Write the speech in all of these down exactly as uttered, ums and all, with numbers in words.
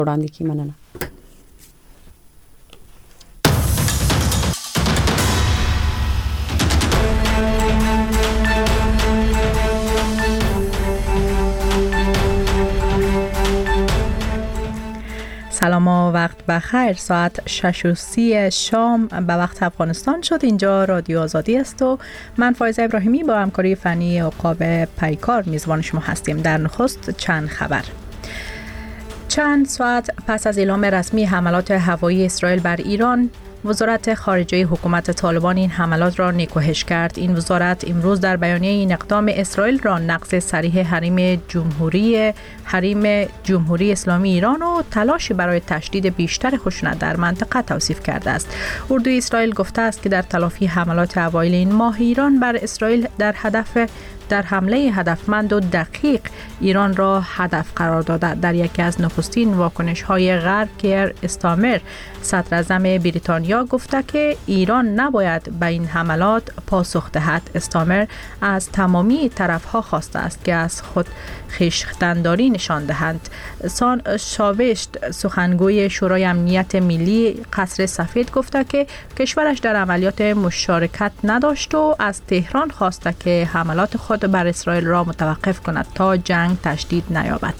وړاندې کی. مننه. سلام و وقت بخیر. ساعت شش و سی شام به وقت افغانستان شد. اینجا رادیو آزادی است و من فایزه ابراهیمی با همکاری فنی عقاب پیکار میزبان شما هستیم. در نخست چند خبر. چند ساعت پس از اعلام رسمی حملات هوایی اسرائیل بر ایران، وزارت خارجه حکومت طالبان این حملات را نکوهش کرد. این وزارت امروز در بیانیه این اقدام اسرائیل را نقض صریح حریم جمهوری حریم جمهوری اسلامی ایران و تلاشی برای تشدید بیشتر خشونت در منطقه توصیف کرده است. اردوی اسرائیل گفته است که در تلافی حملات اوایل این ماه ایران بر اسرائیل در هدف در حمله هدفمند و دقیق ایران را هدف قرار داده. در یکی از نخستین واکنش‌های غرب کیر استامر صدر اعظم بریتانیا گفته که ایران نباید به این حملات پاسخ دهد. استامر از تمامی طرف‌ها خواسته است که از خود خویشتنداری نشان دهند. سان شاوشت سخنگوی شورای امنیت ملی قصر سفید گفته که کشورش در عملیات مشارکت نداشت و از تهران خواسته که حملات خود بر اسرائیل را متوقف کند تا جنگ تشدید نیابد.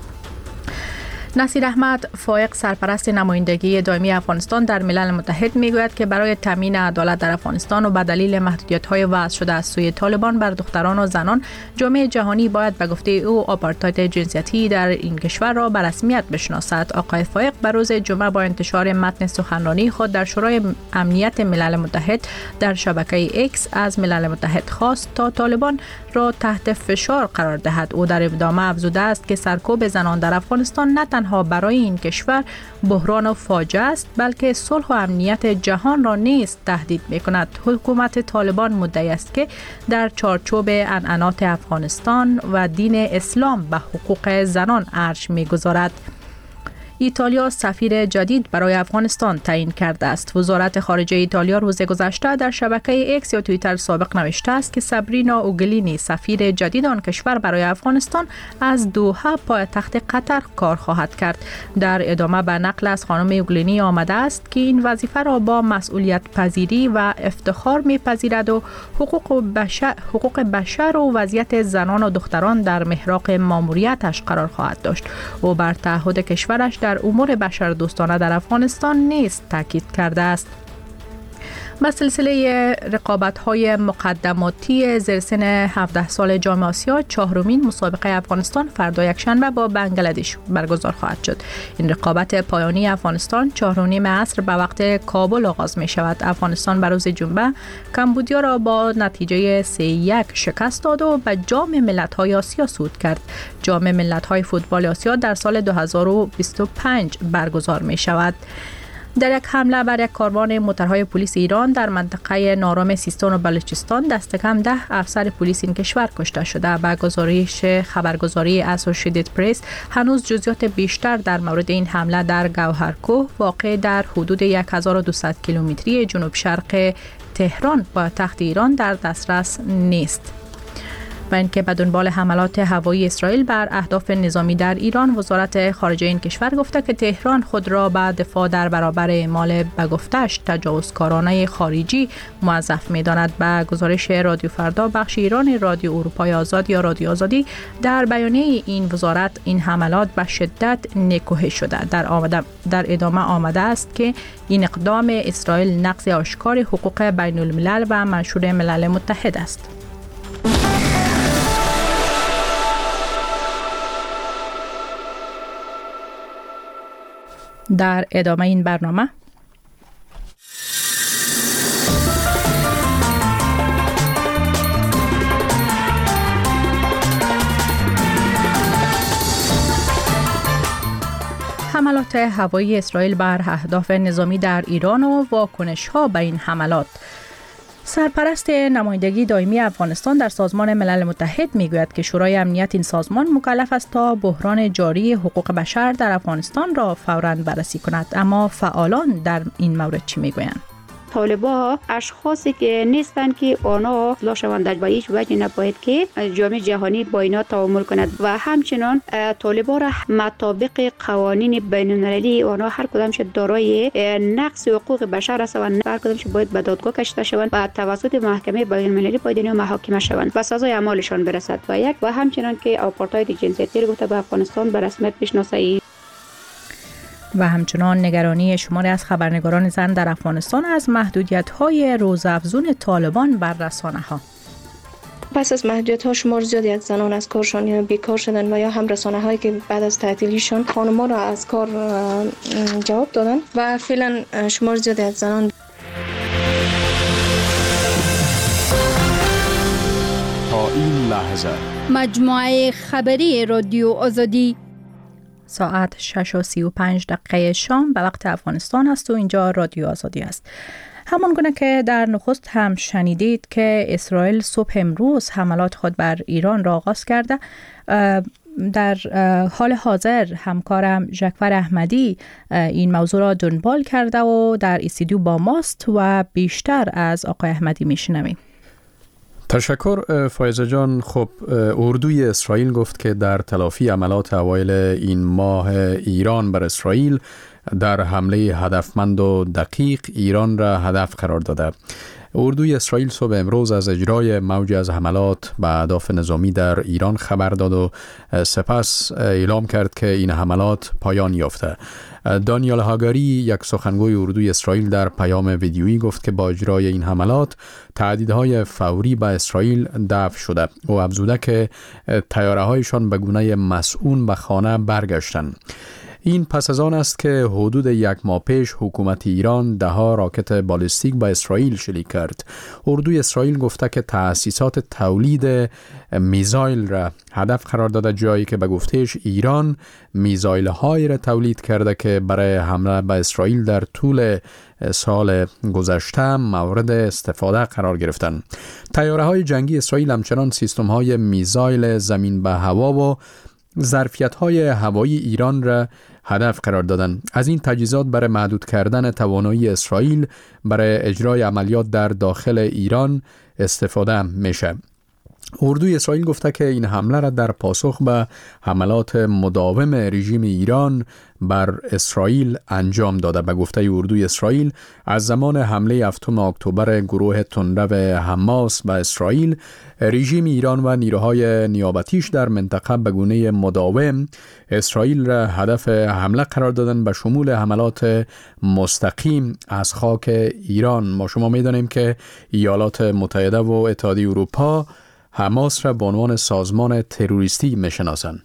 نصیر احمد فائق سرپرست نمایندگی دائمی افغانستان در ملل متحد میگوید که برای تامین عدالت در افغانستان و به دلیل محدودیت‌های وضع شده از سوی طالبان بر دختران و زنان، جامعه جهانی باید به گفته او آپارتاید جنسیتی در این کشور را به رسمیت بشناسد. آقای فائق به روز جمعه با انتشار متن سخنرانی خود در شورای امنیت ملل متحد در شبکه اکس از ملل متحد خواست تا طالبان را تحت فشار قرار دهد. او در ادامه افزوده است که سرکوب زنان در افغانستان نه تنها برای این کشور بحران و فاجعه است، بلکه صلح و امنیت جهان را نیز تهدید می‌کند. حکومت طالبان مدعی است که در چارچوب عنعنات افغانستان و دین اسلام به حقوق زنان ارج می‌گذارد. ایتالیا سفیر جدید برای افغانستان تعیین کرده است. وزارت خارجه ایتالیا روز گذشته در شبکه اکس یا توییتر سابق نوشته است که سابرینا اوگلینی سفیر جدید آن کشور برای افغانستان از دوحه پایتخت قطر کار خواهد کرد. در ادامه به نقل از خانم اوگلینی آمده است که این وظیفه را با مسئولیت پذیری و افتخار می‌پذیرد و حقوق بشر حقوق بشر و وضعیت زنان و دختران در محراق ماموریتش قرار خواهد داشت. او بر تعهد کشورش در امور بشردوستانه در افغانستان نیز تاکید کرده است. با سلسله رقابت‌های مقدماتی زیر سن هفده سال جام آسیا، چهارمین مسابقه افغانستان فردا یکشنبه با بنگلادش برگزار خواهد شد. این رقابت پایانی افغانستان چهار و نیم عصر به وقت کابل آغاز می شود. افغانستان به روز جمعه کمبودیا را با نتیجه سه یک شکست داد و به جام ملت‌های آسیا صعود کرد. جام ملت‌های فوتبال آسیا در سال دو هزار و بیست و پنج برگزار می شود. در یک حمله بر یک کاروان موترهای پلیس ایران در منطقه نارام سیستان و بلوچستان دست کم ده افسر پلیس این کشور کشته شده. با گزارش خبرگزاری اسوسییتد پرس هنوز جزئیات بیشتر در مورد این حمله در گوهرکوه واقع در حدود هزار و دویست کیلومتری جنوب شرق تهران پایتخت ایران در دسترس نیست. و اینکه به دنبال حملات هوایی اسرائیل بر اهداف نظامی در ایران، وزارت خارجه این کشور گفته که تهران خود را به دفاع در برابر اعمال به گفتش تجاوزکارانه خارجی موظف می‌داند. به گزارش رادیو فردا بخش ایران رادیو اروپای آزاد یا رادیو آزادی در بیانیه این وزارت این حملات به شدت نکوهش شده. در آمده در ادامه آمده است که این اقدام اسرائیل نقض آشکار حقوق بین الملل و منشور ملل متحد است. در ادامه این برنامه حملات هوایی اسرائیل بر اهداف نظامی در ایران و واکنش‌ها به این حملات. سرپرست نمایندگی دائمی افغانستان در سازمان ملل متحد میگوید که شورای امنیت این سازمان مکلف است تا بحران جاری حقوق بشر در افغانستان را فوراً بررسی کند. اما فعالان در این مورد چی میگویند؟ طالبان اشخاصی که نیستند که آنها اصلاح شوند و هیچ وجه نباید که جامعه جهانی با اینا تعامل کند و همچنان طالبان را مطابق قوانین بین المللی آنها هر کدامش دارای نقض حقوق بشر است و هر کدامش باید به دادگاه کشیده شوند و توسط محکمه بین المللی باید اینا محاکمه شوند و سزای اعمالشان برسد و یک و همچنان که آپارتاید جنسیتی را گفته به افغانستان به رسمیت بشناسه. و همچنان نگرانی شماری از خبرنگاران زن در افغانستان از محدودیت‌های روزافزون طالبان بر رسانه‌ها. پس از محدودیت‌ها شمار زیادی از زنان از کارشان یا بیکار شدن و یا هم رسانه‌هایی که بعد از تعطیلیشان خانم‌ها را از کار جواب دادن و فعلا شمار زیادی از زنان تا این لحظه مجموعه خبری رادیو آزادی ساعت شش و سی و پنج دقیقه شام به وقت افغانستان است و اینجا رادیو آزادی است. همان گونه که در نخست هم شنیدید که اسرائیل صبح امروز حملات خود بر ایران را آغاز کرده. در حال حاضر همکارم ژکور احمدی این موضوع را دنبال کرده و در استودیو با ماست و بیشتر از آقای احمدی میشنویم. تشکر فایزه جان. خب اردوی اسرائیل گفت که در تلافی عملات اوایل این ماه ایران بر اسرائیل در حمله هدفمند و دقیق ایران را هدف قرار داده. اردوی اسرائیل صبح امروز از اجرای موجی از حملات به اهداف نظامی در ایران خبر داد و سپس اعلام کرد که این حملات پایان یافته. دانیال هاگاری یک سخنگوی اردوی اسرائیل در پیام ویدیویی گفت که با اجرای این حملات تهدیدهای فوری به اسرائیل دفع شده و افزوده که طیاره‌هایشان به گونه مسئول به خانه برگشتند. این پس از آن است که حدود یک ماه پیش حکومت ایران ده ها راکت بالستیک به اسرائیل شلیک کرد. اردوی اسرائیل گفته که تأسیسات تولید میزایل را هدف قرار داده، جایی که به گفتهش ایران میزایل هایی را تولید کرده که برای حمله به اسرائیل در طول سال گذشته مورد استفاده قرار گرفتند. طیاره های جنگی اسرائیل همچنان سیستم های میزایل زمین به هوا و ظرفیت های هوایی ایران را هدف قرار دادن. از این تجهیزات برای محدود کردن توانایی اسرائیل برای اجرای عملیات در داخل ایران استفاده میشه. اردوی اسرائیل گفته که این حمله را در پاسخ به حملات مداوم رژیم ایران بر اسرائیل انجام داده. به گفته اردوی اسرائیل از زمان حمله هفتم اکتبر گروه تندرو حماس به اسرائیل، رژیم ایران و نیروهای نیابتیش در منطقه به گونه مداوم اسرائیل را هدف حمله قرار دادن، به شمول حملات مستقیم از خاک ایران. ما شما می‌دانیم که ایالات متحده و اتحادیه اروپا حماس را به عنوان سازمان تروریستی میشناسند.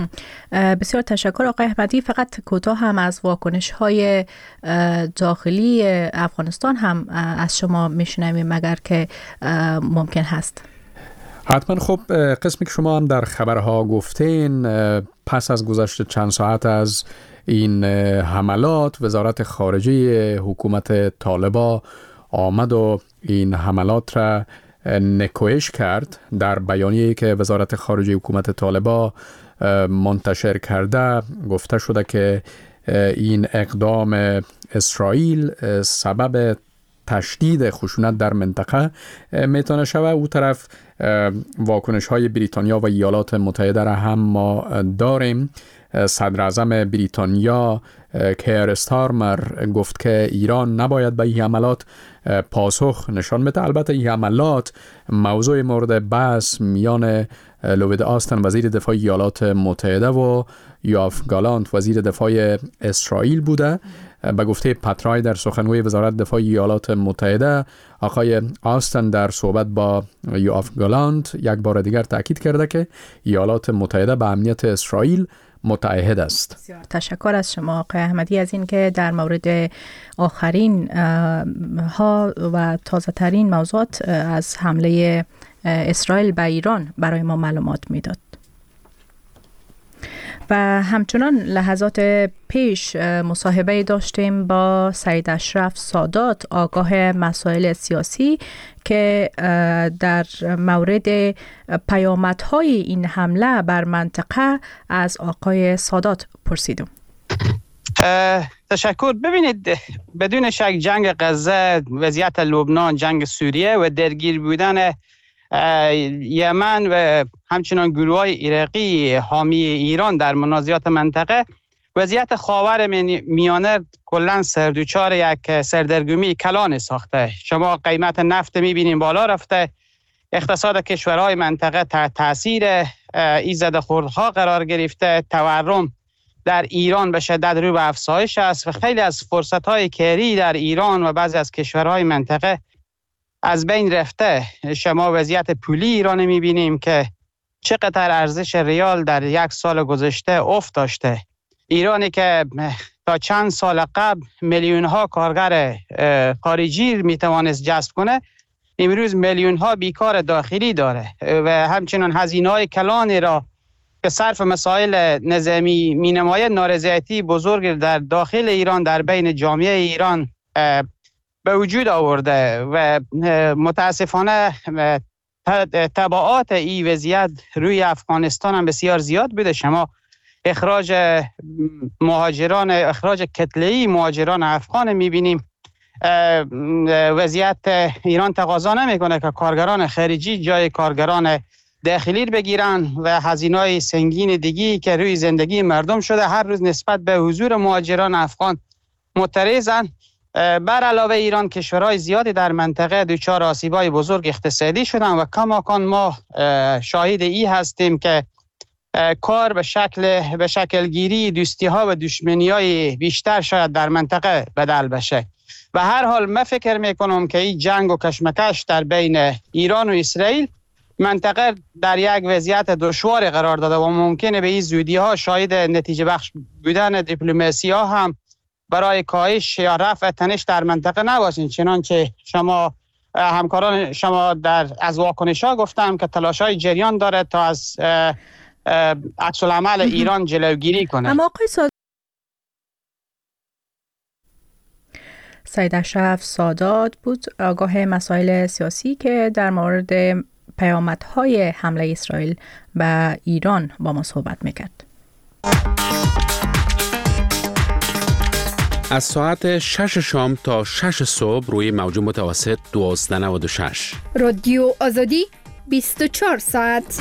بسیار تشکر آقای احمدی. فقط کوتاه هم از واکنش های داخلی افغانستان هم از شما میشنویم اگر که ممکن هست. حتما. خب قسمی که شما هم در خبرها گفتین، پس از گذشت چند ساعت از این حملات وزارت خارجه حکومت طالبان آمد و این حملات را نکوهش کرد. در بیانیه‌ای که وزارت خارجه حکومت طالبان منتشر کرده گفته شده که این اقدام اسرائیل سبب تشدید خشونت در منطقه میتونه شود. او طرف واکنش های بریتانیا و ایالات متحده را هم ما داریم. صدر اعظم بریتانیا کیر استارمر گفت که ایران نباید به این حملات پاسخ نشان بده. البته این حملات موضوع مورد بحث میان لوید آستن وزیر دفاع ایالات متحده و یواف گالانت وزیر دفاع اسرائیل بوده. به گفته پترای در سخنگوی وزارت دفاع ایالات متحده، آقای آستن در صحبت با یواف گالانت یک بار دیگر تاکید کرده که ایالات متحده به امنیت اسرائیل متعهد است. بسیار تشکر از شما آقای احمدی از این که در مورد آخرین ها و تازه ترین موضوعات از حمله اسرائیل به ایران برای ما معلومات میداد. و همچنان لحظات پیش مصاحبه داشتیم با سید اشرف سادات، آگاه مسائل سیاسی، که در مورد پیامدهای این حمله بر منطقه از آقای سادات پرسیدم. تشکر. ببینید، بدون شک جنگ غزه، وضعیت لبنان، جنگ سوریه و درگیر بودن یمن و همچنان گروه‌های عراقی حامی ایران در منازعات منطقه وضعیت خاور میانه کلا سردوچار یک سردرگمی کلان ساخته. شما قیمت نفت میبینیم بالا رفته، اقتصاد کشورهای منطقه تحت تاثیر این زدخوردها قرار گرفته، تورم در ایران به شدت رو به افزایش است و خیلی از فرصت‌های کاری در ایران و بعضی از کشورهای منطقه از بین رفته. شما وضعیت پولی ایران می‌بینیم که چقدر ارزش ریال در یک سال گذشته افت داشته. ایرانی که تا چند سال قبل میلیون‌ها کارگر خارجی میتوانست جذب کنه، امروز میلیون‌ها بیکار داخلی داره و همچنان هزینه‌های کلانی را که صرف مسائل نظامی مینماید نارضایتی بزرگ در داخل ایران در بین جامعه ایران به وجود آورده و متاسفانه تبعات این وضعیت روی افغانستان هم بسیار زیاد بوده. شما اخراج مهاجران، اخراج کتله‌ای مهاجران افغان می‌بینیم. وضعیت ایران تقاضا نمی‌کنه که کارگران خارجی جای کارگران داخلی بگیرن و هزینه‌های سنگین دیگی که روی زندگی مردم شده هر روز نسبت به حضور مهاجران افغان معترضن. بر علاوه ایران کشورهای زیادی در منطقه دچار آسیب‌های بزرگ اقتصادی شدن و کماکان ما شاهد ای هستیم که کار به شکل به شکل گیری دوستی‌ها و دشمنی‌های بیشتر شاید در منطقه بدل بشه. و هر حال من فکر میکنم که این جنگ و کشمکش در بین ایران و اسرائیل منطقه در یک وضعیت دشوار قرار داده و ممکنه به این زودی ها شاهد نتیجه بخش بودن دیپلماسی ها هم برای کاهش یا رفع تنش در منطقه نباشین. چنانچه شما همکاران شما در از واکنش ها گفتم که تلاش های جریان داره تا از عکس العمل ایران جلوگیری کنه. اما آقای سید اشرف سادات بود، آگاه مسائل سیاسی، که در مورد پیامدهای حمله اسرائیل به ایران با ما صحبت میکرد. از ساعت شش شام تا شش صبح روی موج متوسط دوازده نود و شش. رادیو آزادی بیست و چهار ساعت.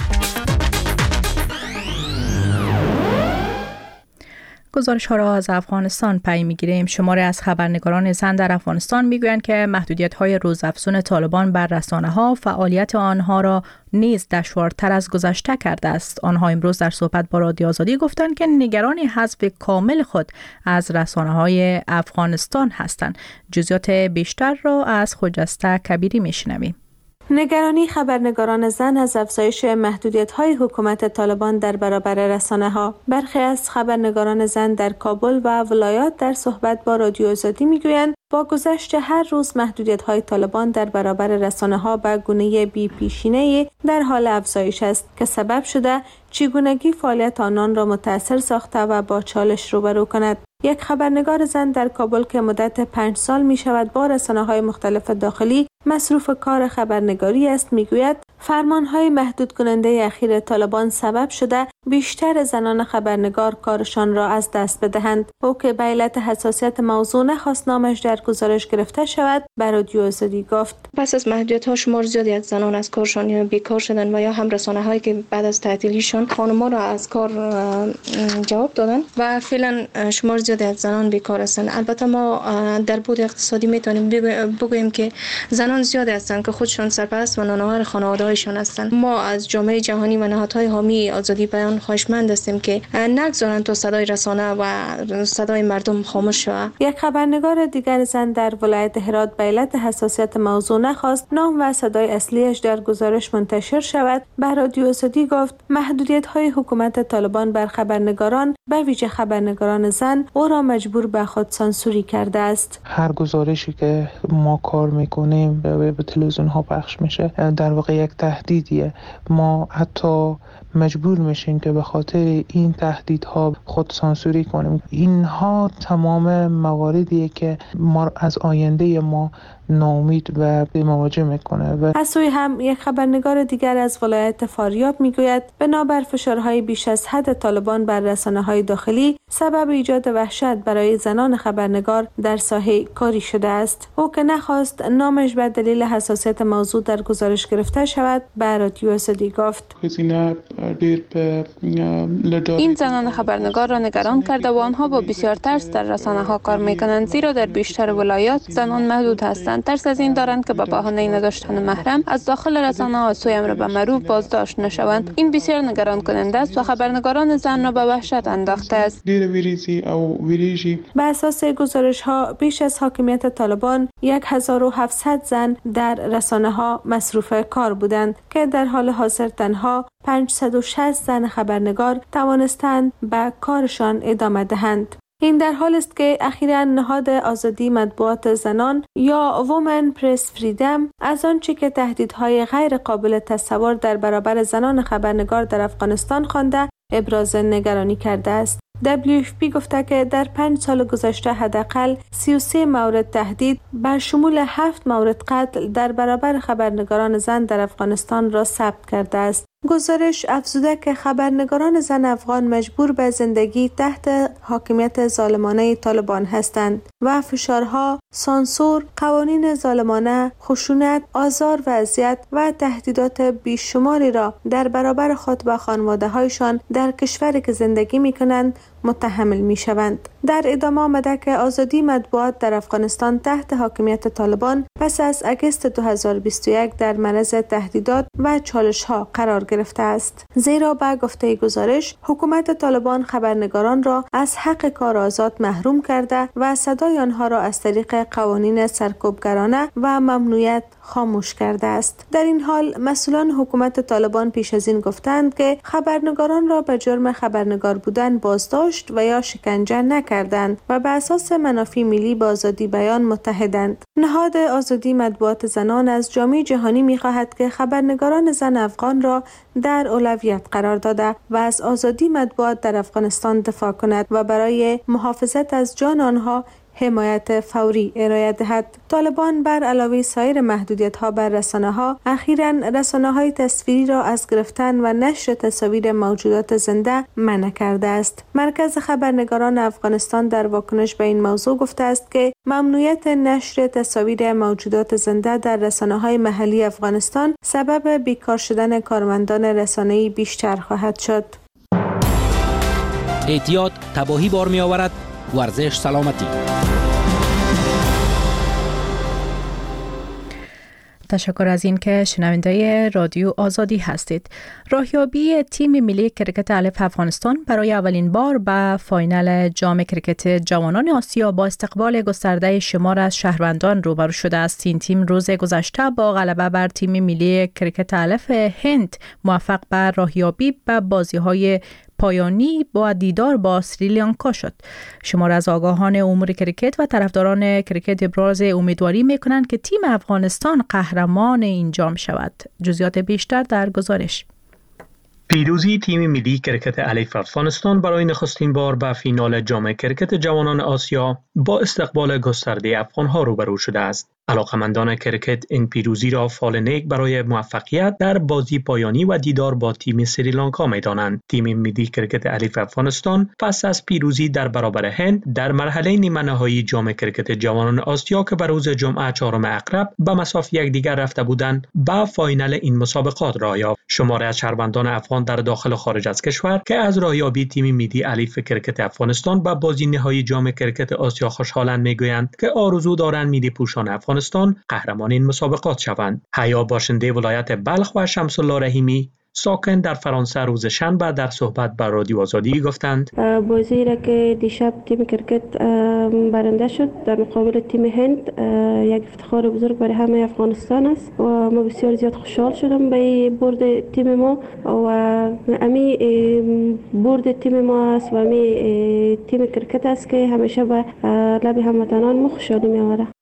گزارش ها را از افغانستان پی میگیریم. شماری از خبرنگاران زن در افغانستان میگویند که محدودیت های روزافزون طالبان بر رسانه ها فعالیت آنها را نیز دشوارتر از گذشته کرده است. آنها امروز در صحبت با رادیو آزادی گفتند که نگران حذف کامل خود از رسانه های افغانستان هستند. جزئیات بیشتر را از خجسته کبیری میشنویم. نگرانی خبرنگاران زن از افزایش محدودیت‌های حکومت طالبان در برابر رسانه‌ها. برخی از خبرنگاران زن در کابل و ولایات در صحبت با رادیو آزادی می‌گویند با گذشت هر روز محدودیت‌های طالبان در برابر رسانه‌ها به گونه بی‌پیشینه‌ای در حال افزایش است که سبب شده چگونگی فعالیت آنان را متأثر ساخته و با چالش روبرو کند. یک خبرنگار زن در کابل که مدت پنج سال می شود با رسانه‌های مختلف داخلی مصروف کار خبرنگاری است میگوید فرمان‌های محدود کننده اخیر طالبان سبب شده بیشتر زنان خبرنگار کارشان را از دست بدهند. او که به علت حساسیت موضوع نخواست نامش در گزارش گرفته شود به رادیو آزادی گفت پس از محدودیت‌ها شمار زیادی از زنان از کارشان یا بیکار شدن و یا هم رسانه‌هایی که بعد از تعطیلیشان خانم‌ها را از کار جواب دادن و فعلا شمار زیادی از زنان بیکار هستند. البته ما در بود اقتصادی میتونیم بگوییم که زنان زیادی هستند که خودشان سرپرست و نانآور خانواده‌هایشان هستند. ما از جامعه جهانی و نهادهای حامی آزادی بیان خواهشمند هستیم که نگذارند تا صدای رسانه و صدای مردم خاموش شود. یک خبرنگار دیگر زن در ولایت هرات به علت حساسیت موضوع نخواست نام و صدای اصلیش در گزارش منتشر شود. به رادیو آزادی گفت محدودیت‌های حکومت طالبان بر خبرنگاران به ویژه خبرنگاران زن او را مجبور به خود سانسوری کرده است. هر گزارشی که ما کار میکنیم به تلویزیون ها پخش میشه در واقع یک تهدیدیه. ما حتی مجبور میشیم که به خاطر این تهدیدها خود سانسوری کنیم. اینها تمام مواردیه که ما از آینده ما ناامید و مواجه میکنه. و از سوی هم یک خبرنگار دیگر از ولایت فاریاب میگوید بنابر فشارهای بیش از حد طالبان بر رسانه‌های داخلی سبب ایجاد وحشت برای زنان خبرنگار در ساحه کاری شده است. او که نخواست نامش به دلیل حساسیت موضوع در گزارش گرفته شود به رادیو آزادی گفت این زنان خبرنگار را نگران کرده و آنها با بسیار ترس در رسانه‌ها کار میکنند، زیرا در بیشتر ولایات زنان محدود هستند. ترس از این دارند که به بهانه نداشتن محرم از داخل رسانه‌ها سوی امر به معروف بازداشت نشوند. این بسیار نگران کننده است و خبرنگاران زن را به وحشت انداخته است. به اساس گزارش‌ها بیش از حاکمیت طالبان هزار و هفتصد زن در رسانه‌ها مصروف کار بودند که در حال حاضر تنها پانصد و شصت زن خبرنگار توانستند به کارشان ادامه دهند. این در حال است که اخیراً نهاد آزادی مطبوعات زنان یا وومن پرس فریدم از آنچه که تهدیدهای غیر قابل تصور در برابر زنان خبرنگار در افغانستان خوانده ابراز نگرانی کرده است. دبلیو اف پی گفته که در پنج سال گذشته حداقل سی و سه مورد تهدید بر شمول هفت مورد قتل در برابر خبرنگاران زن در افغانستان را ثبت کرده است. گزارش افزوده که خبرنگاران زن افغان مجبور به زندگی تحت حاکمیت ظالمانه طالبان هستند و فشارها، سانسور، قوانین ظالمانه، خشونت، آزار و اذیت و تهدیدات بیشماری را در برابر خود و خانواده‌هایشان در کشوری که زندگی می‌کنند متحمل می‌شوند. در ادامه آمده که آزادی مطبوعات در افغانستان تحت حاکمیت طالبان پس از اگست دو هزار و بیست و یک در معرض تهدیدات و چالش‌ها قرار گرفته است. زیرا به گفته گزارش حکومت طالبان خبرنگاران را از حق کار آزاد محروم کرده و صدای آنها را از طریق قوانین سرکوبگرانه و ممنوعیت خاموش کرده است. در این حال مسئولان حکومت طالبان پیش از این گفتند که خبرنگاران را به جرم خبرنگار بودن بازداشت و یا شکنجه نکردند و به اساس منافع ملی با آزادی بیان متحدند. نهاد آزادی مطبوعات زنان از جامعه جهانی می‌خواهد که خبرنگاران زن افغان را در اولویت قرار داده و از آزادی مطبوعات در افغانستان دفاع کند و برای محافظت از جان آنها حمایت فوری ارائه دهد. طالبان بر علاوه سایر محدودیت‌ها بر رسانه‌ها اخیراً رسانه‌های تصویری را از گرفتن و نشر تصاویر موجودات زنده منع کرده است. مرکز خبرنگاران افغانستان در واکنش به این موضوع گفته است که ممنوعیت نشر تصاویر موجودات زنده در رسانه‌های محلی افغانستان سبب بیکار شدن کارمندان رسانه‌ای بیشتر خواهد شد. احتیاط تباهی بار می‌آورد. ورزش سلامتی. تشکر از این که شنونده رادیو آزادی هستید. راهیابی تیم ملی کرکت الف افغانستان برای اولین بار به فاینال جام کرکت جوانان آسیا با استقبال گسترده شمار از شهروندان روبرو شده است. این تیم روز گذشته با غلبه بر تیم ملی کرکت الف هند موفق به راهیابی به بازی‌های پایانی با دیدار با سریلانکا شد. شمار از آگاهان امور کرکت و طرفداران کرکت ابراز امیدواری می‌کنند که تیم افغانستان قهرمان این جام شود. جزئیات بیشتر در گزارش. پیروزی تیم ملی کرکت الف افغانستان برای نخستین بار به فینال جام کرکت جوانان آسیا با استقبال گسترده افغان‌ها روبرو شده است. علاقمندان کرکت این پیروزی را فال نیک برای موفقیت در بازی پایانی و دیدار با تیم سریلانکا می‌دانند. تیم ملی کرکت الف افغانستان پس از پیروزی در برابر هند در مرحله نیمه نهایی جام کرکت جوانان آسیا که به روز جمعه چهارم عقرب به مساف یکدیگر رفته بودند، به فاینال این مسابقات راه یافت. شماره از شهروندان افغان در داخل و خارج از کشور که از راهیابی تیم ملی الف کرکت افغانستان به بازی نهایی جام کرکت آسیا خوشحالند میگویند که آرزو دارند ملی پوشان افغانستان قهرمان این مسابقات شوند. حیا باشنده ولایت بلخ و شمس الله رحیمی ساکن در فرانسه روز شنبه در صحبت با رادیو آزادی گفتند بازی را که دیشب تیم کرکت برنده شد در مقابل تیم هند یک افتخار بزرگ برای همه افغانستان است و ما بسیار زیاد خوشحال شدم به برد تیم ما و امی برد تیم ما است و امی تیم کرکت است که همیشه به لب هموطنان ما خوشحالی می‌آورد.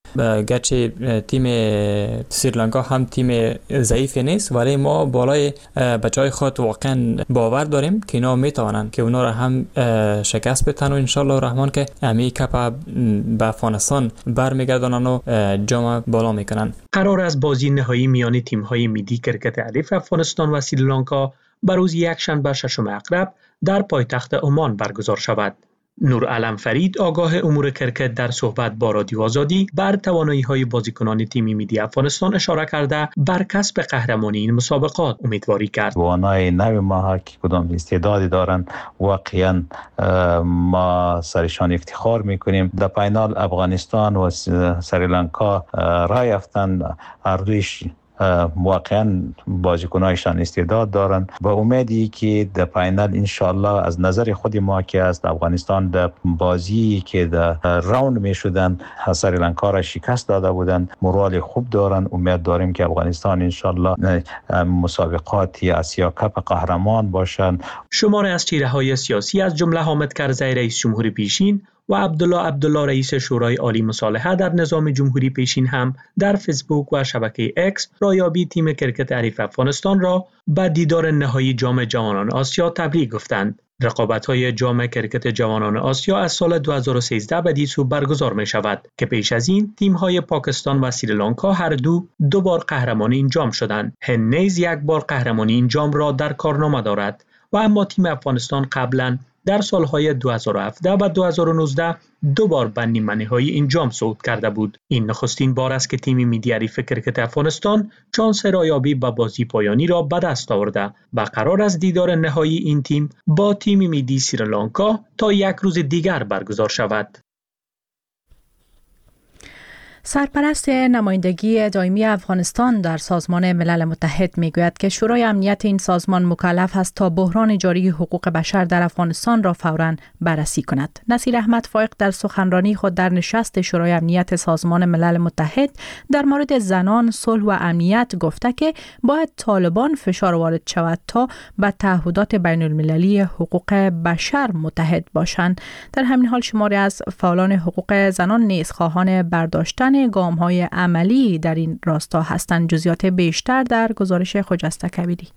گرچه تیم سریلانکا هم تیم ضعیفی نیست، ولی ما بالای بچهای خود واقعا باور داریم که اینا میتوانند که اونا را هم شکست بدن و انشالله الرحمن که امی کپ به افغانستان برمیگردانن و جام بالا میکنن. قرار است بازی نهایی میان تیم‌های ملی کرکت الف افغانستان و سریلانکا بر روز یکشنبه ششم اکتبر در پایتخت عمان برگزار شود. نورعلم فرید آگاه امور کرکت در صحبت با رادیو آزادی بر توانایی‌های بازیکنان تیم ملی افغانستان اشاره کرده بر کسب قهرمانی این مسابقات امیدواری کرد. جوانای نو ما که کدام استعدادی دارند واقعا ما سرشان افتخار میکنیم. در فینال افغانستان و سریلانکا رای یافتند، هر دویش واقعا بازیکنایشان استعداد دارند. با امیدی که در فینال انشالله از نظر خود ما که است افغانستان در بازی که در راوند می شدن سریلانکا را شکست داده بودند مورال خوب دارند. امید داریم که افغانستان انشالله مسابقات آسیا کپ قهرمان باشند. شماری از چهره‌های سیاسی از جمله حامد کرزی رئیس جمهور پیشین و عبدالله عبدالله رئیس شورای عالی مصالحه در نظام جمهوری پیشین هم در فیسبوک و شبکه اکس رایابی تیم کرکت الف افغانستان را به دیدار نهایی جام جوانان آسیا تبریک گفتند. رقابت‌های جام کرکت جوانان آسیا از سال دو هزار و سیزده به دیسو برگزار می شود که پیش از این تیم‌های پاکستان و سریلانکا هر دو دو بار قهرمان این جام شدند. هند نیز یک بار قهرمانی این جام را در کارنامه دارد و اما تیم افغانستان قبلا در سالهای دو هزار و هفده و دو هزار و نوزده دو بار به نیمه نهایی این جام صعود کرده بود. این نخستین بار است که تیم ملی الف کرکت افغانستان شانس رایابی به بازی پایانی را به دست آورده و قرار است دیدار نهایی این تیم با تیم ملی سریلانکا تا یک روز دیگر برگزار شود. سرپرست نمایندگی دائمی افغانستان در سازمان ملل متحد میگوید که شورای امنیت این سازمان مکلف است تا بحران جاری حقوق بشر در افغانستان را فوراً بررسی کند. نصیر احمد فائق در سخنرانی خود در نشست شورای امنیت سازمان ملل متحد در مورد زنان، صلح و امنیت گفته که باید طالبان فشار وارد شود تا به تعهدات بین المللی حقوق بشر متحد باشند. در همین حال شماری از فعالان حقوق زنان نیز خواهان برداشتن گام‌های عملی در این راستا هستند. جزئیات بیشتر در گزارش خجسته کبیری.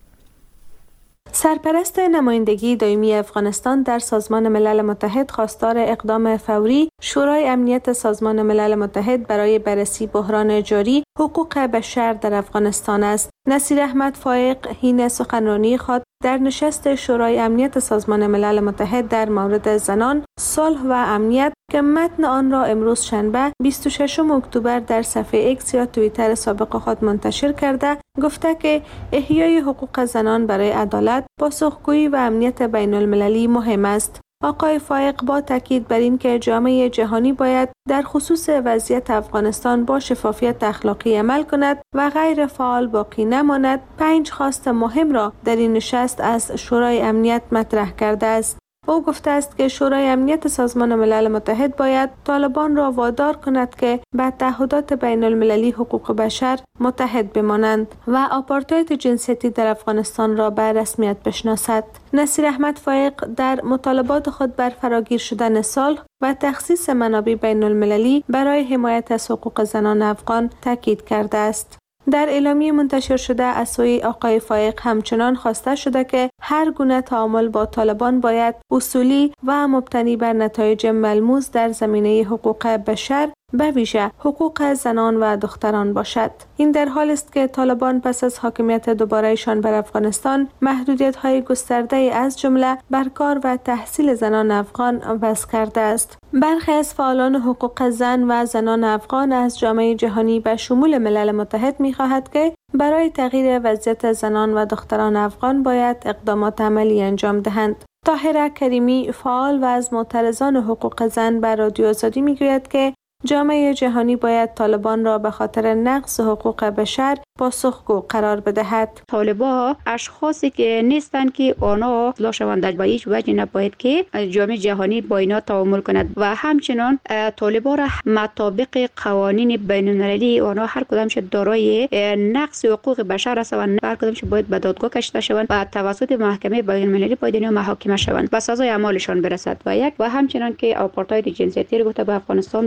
سرپرست نمایندگی دائمی افغانستان در سازمان ملل متحد خواستار اقدام فوری شورای امنیت سازمان ملل متحد برای بررسی بحران جاری حقوق بشر در افغانستان است. نصیر احمد فائق حین سخنرانی خود در نشست شورای امنیت سازمان ملل متحد در مورد زنان، صلح و امنیت که متن آن را امروز شنبه بیست و ششم اکتبر در صفحه ایکس یا توییتر سابق خود منتشر کرده گفته که احیای حقوق زنان برای عدالت، پاسخگویی و امنیت بین المللی مهم است. آقای فائق با تاکید بر این که جامعه جهانی باید در خصوص وضعیت افغانستان با شفافیت اخلاقی عمل کند و غیر فعال باقی نماند، پنج خواست مهم را در این نشست از شورای امنیت مطرح کرده است. او گفته است که شورای امنیت سازمان ملل متحد باید طالبان را وادار کند که به تعهدات بین المللی حقوق بشر متحد بمانند و آپارتاید جنسیتی در افغانستان را به رسمیت بشناسد. نصیر احمد فائق در مطالبات خود بر فراگیر شدن صلح و تخصیص منابع بین المللی برای حمایت از حقوق زنان افغان تاکید کرده است. در اعلامیه منتشر شده از سوی آقای فائق همچنان خواسته شده که هر گونه تعامل با طالبان باید اصولی و مبتنی بر نتایج ملموس در زمینه حقوق بشر به ویژه حقوق زنان و دختران باشد. این در حال است که طالبان پس از حاکمیت دوباره‌شان بر افغانستان محدودیت‌های گسترده از جمله بر کار و تحصیل زنان افغان وضع کرده است. برخی از فعالان حقوق زن و زنان افغان از جامعه جهانی به شمول ملل متحد می‌خواهد که برای تغییر وضعیت زنان و دختران افغان باید اقدامات عملی انجام دهند. طاهره کریمی فعال و از معترضان حقوق زن بر رادیو آزادی میگوید که جامعه جهانی باید طالبان را به خاطر نقض حقوق بشر پاسخگو قرار بدهد. طالبان اشخاصی که نیستند که آنها اصلاح شوند و هیچ وجه نباید که جامعه جهانی با اینا تعامل کند و همچنان طالبان را مطابق قوانین بین المللی آنها هر کدامش دارای نقض حقوق بشر هستند، هر کدامش باید به دادگاه کشیده شوند و توسط محکمه بین المللی باید اینا محاکمه شوند و سزای اعمالشان برسد و یک و همچنان که آپارتاید جنسیتی رو گفته به افغانستان به رسمیت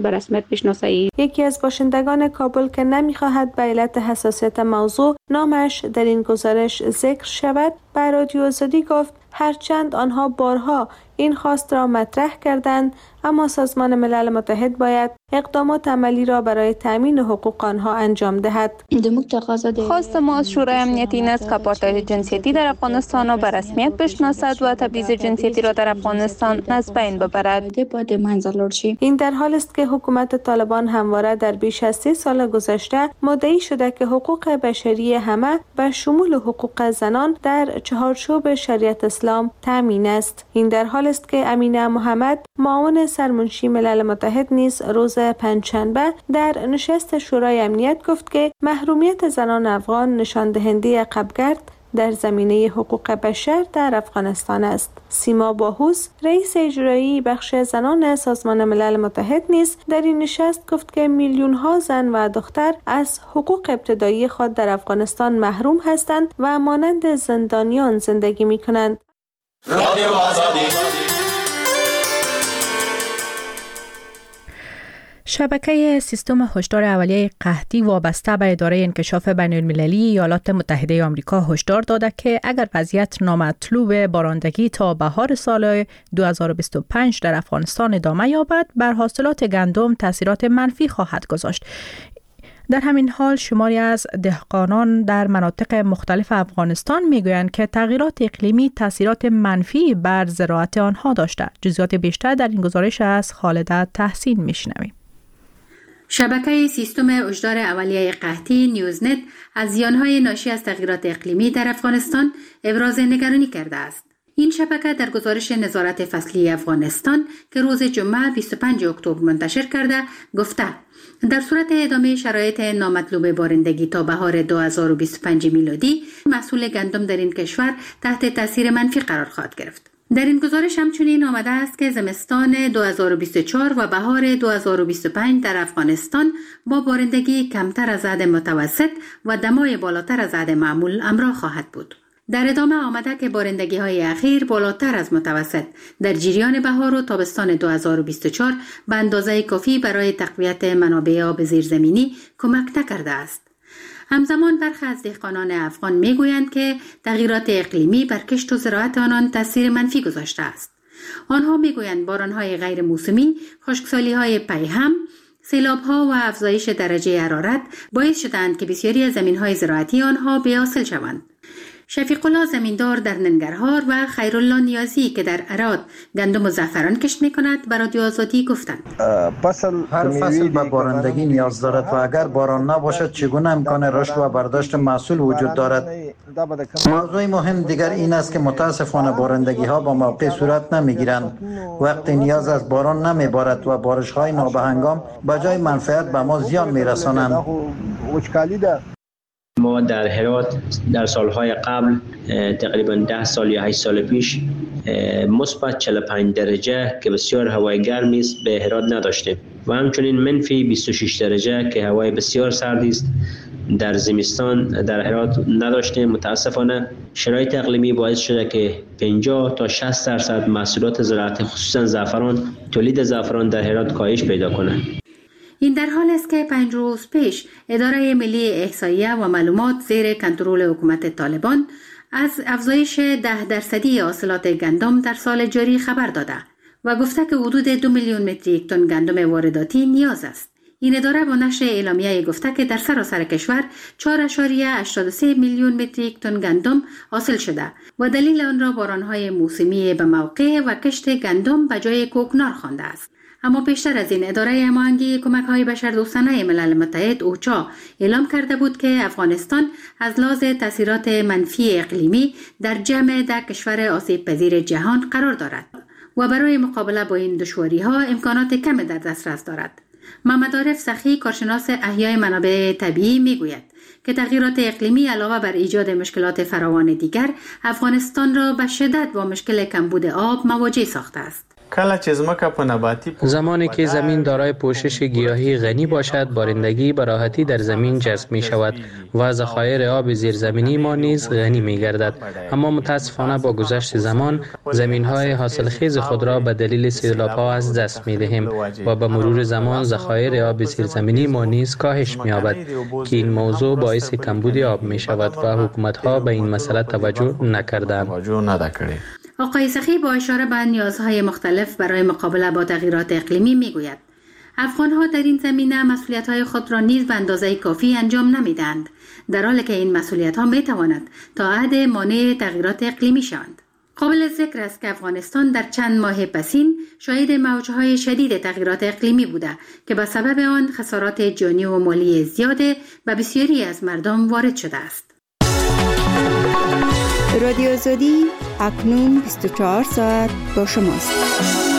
پیشناسایی. یکی از باشندگان کابل که نمیخواهد به علت حساسیت موضوع نامش در این گزارش ذکر شود به رادیو آزادی گفت هرچند آنها بارها این خواست را مطرح کردند اما سازمان ملل متحد باید اقدامات عملی را برای تامین حقوق آنها انجام دهد. خواست ما از شورای امنیتی این است که آپارتاید جنسیتی در افغانستان را به رسمیت بشناسد و تبعیض جنسیتی را در افغانستان از بین ببرد. این در حال است که حکومت طالبان همواره در بیش از سه سال گذشته مدعی شده که حقوق بشری همه به شمول حقوق زنان در چهارچوب شریعت اسلام تامین است. این در حال است که امینه محمد معاون سرمنشی ملل متحد نیز روز پنجشنبه در نشست شورای امنیت گفت که محرومیت زنان افغان نشان دهنده عقبگرد در زمینه حقوق بشر در افغانستان است. سیما باهوس رئیس اجرایی بخش زنان سازمان ملل متحد نیز در این نشست گفت که میلیون ها زن و دختر از حقوق ابتدایی خود در افغانستان محروم هستند و مانند زندانیان زندگی می کنند. شبکه سیستم هشدار اولیه قحطی وابسته به اداره انکشاف بین‌المللی ایالات متحده آمریکا هشدار داده که اگر وضعیت نامطلوب بارندگی تا بهار سال دو هزار و بیست و پنج در افغانستان ادامه یابد بر حاصلات گندم تاثیرات منفی خواهد گذاشت. در همین حال شماری از دهقانان در مناطق مختلف افغانستان میگویند که تغییرات اقلیمی تاثیرات منفی بر زراعت آنها داشته. جزئیات بیشتر در این گزارش از خالده تحسین میشنویم. شبکه سیستم هشدار اولیه قحطی نیوزنت از زیانهای ناشی از تغییرات اقلیمی در افغانستان ابراز نگرانی کرده است. این شبکه در گزارش نظارت فصلی افغانستان که روز جمعه بیست و پنجم اکتبر منتشر کرده گفته در صورت ادامه شرایط نامطلوب بارندگی تا بهار دو هزار و بیست و پنج میلادی محصول گندم در این کشور تحت تاثیر منفی قرار خواهد گرفت. در این گزارش همچنین آمده است که زمستان دو هزار و بیست و چهار و بهار دو هزار و بیست و پنج در افغانستان با بارندگی کمتر از حد متوسط و دمای بالاتر از حد معمول همراه خواهد بود. در ادامه آمده که بارندگی های اخیر بالاتر از متوسط در جریان بهار و تابستان دو هزار و بیست و چهار به اندازه کافی برای تقویت منابع آب زیرزمینی کمک نکرده است. همزمان برخی از دهقانان افغان میگویند که تغییرات اقلیمی بر کشت و زراعت آنان تاثیر منفی گذاشته است. آنها میگویند بارانهای غیر موسمی، خشکسالی‌های پیهم، سیلاب‌ها و افزایش درجه حرارت باعث شدند که بسیاری از زمین‌های زراعتی آنها بی‌حاصل شوند. شفیق الله زمیندار در ننگرهار و خیرالله نیازی که در عراق گندم و زعفران کشت می‌کند بر رادیو آزادی گفتند هر فصل به بارندگی نیاز دارد و اگر باران نباشد چگونه امکان رشد و برداشت محصول وجود دارد. موضوع مهم دیگر این است که متاسفانه بارندگی ها با موقع صورت نمیگیرند. وقتی نیاز از باران نمیبارد و بارش های نابهنگام به جای منفعت به ما زیان میرسانند. ما در هرات در سالهای قبل تقریبا ده سال یا هشت سال پیش مثبت چهل و پنج درجه که بسیار هوای گرمی است به هرات نداشتیم و همچنین منفی بیست و شش درجه که هوای بسیار سردی است در زمستان در هرات نداشتیم. متاسفانه شرایط اقلیمی باعث شده که پنجاه تا شصت درصد محصولات زراعتی خصوصا زعفران، تولید زعفران در هرات کاهش پیدا کنند. این در حال است که پنج روز پیش اداره ملی احصایه و معلومات زیر کنترل حکومت طالبان از افزایش ده درصدی حاصلات گندم در سال جاری خبر داده و گفته که حدود دو میلیون متریک تن گندم وارداتی نیاز است. این اداره با نشر اعلامیه گفته که در سراسر کشور چهار ممیز هشتاد و سه میلیون متریک تن گندم حاصل شده و دلیل آن را بارانهای موسمی به موقع و کشت گندم به جای کوکنار خوانده است. اما بیشتر از این اداره هماهنگی کمک‌های بشردوستانه ملل متحد اوچا اعلام کرده بود که افغانستان از لحاظ تاثیرات منفی اقلیمی در جمع ده کشور آسیب پذیر جهان قرار دارد و برای مقابله با این دشواری‌ها امکانات کم در دسترس دارد. محمد عارف سخی کارشناس احیای منابع طبیعی میگوید که تغییرات اقلیمی علاوه بر ایجاد مشکلات فراوان دیگر افغانستان را به شدت با مشکل کمبود آب مواجه ساخته است. زمانی که زمین دارای پوشش گیاهی غنی باشد، بارندگی به راحتی در زمین جذب می شود و ذخایر آب زیرزمینی ما نیز غنی می گردد. اما متاسفانه با گذشت زمان زمین های حاصلخیز خود را به دلیل سیلاب ها از دست می دهیم و به مرور زمان ذخایر آب زیرزمینی ما نیز کاهش می یابد که این موضوع باعث کمبود آب می شود و حکومت ها به این مسئله توجه نکردند. آقای سخی با اشاره به نیازهای مختلف برای مقابله با تغییرات اقلیمی می گوید افغان‌ها در این زمینه مسئولیت‌های خود را نیز به اندازه کافی انجام نمی‌دهند، در حالی که این مسئولیت‌ها می‌تواند تا حد مانع تغییرات اقلیمی شوند. قابل ذکر است که افغانستان در چند ماه پسین شاهد موج‌های شدید تغییرات اقلیمی بوده که به سبب آن خسارات جانی و مالی زیاد به بسیاری از مردم وارد شده است. رادیو آزادی اکنون بیست و چهار ساعت با شماست.